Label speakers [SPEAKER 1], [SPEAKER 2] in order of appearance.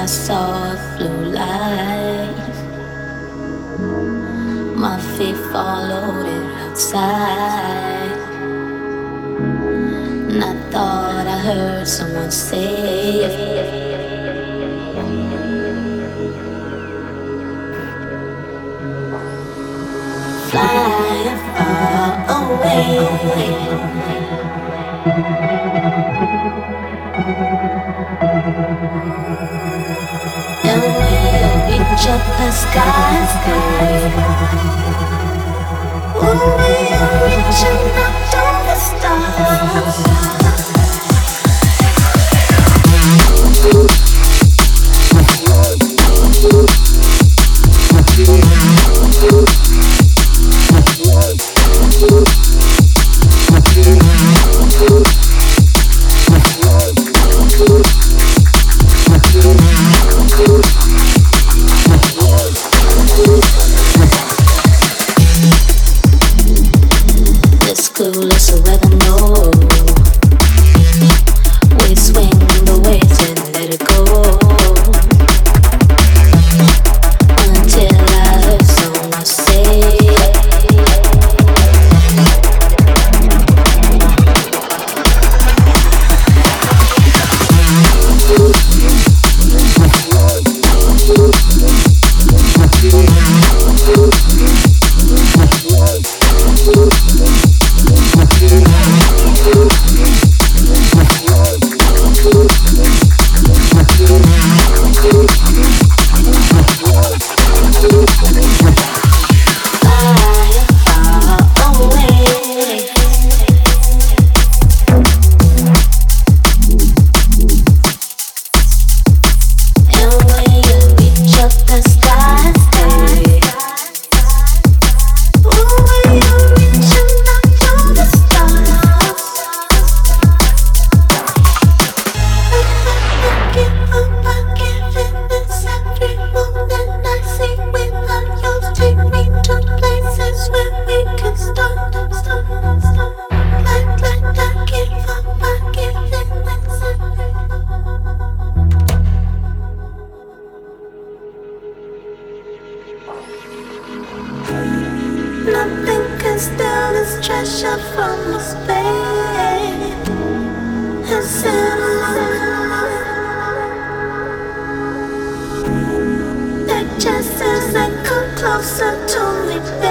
[SPEAKER 1] I saw a blue light. My feet followed it outside, and I thought I heard someone say, flying far away. And we'll reach up the sky. Oh, we're reaching up to the stars. This clueless oregano. We swing the waves and let it go until I heard someone say, nothing can steal this treasure from this pain. It just as I come closer to me.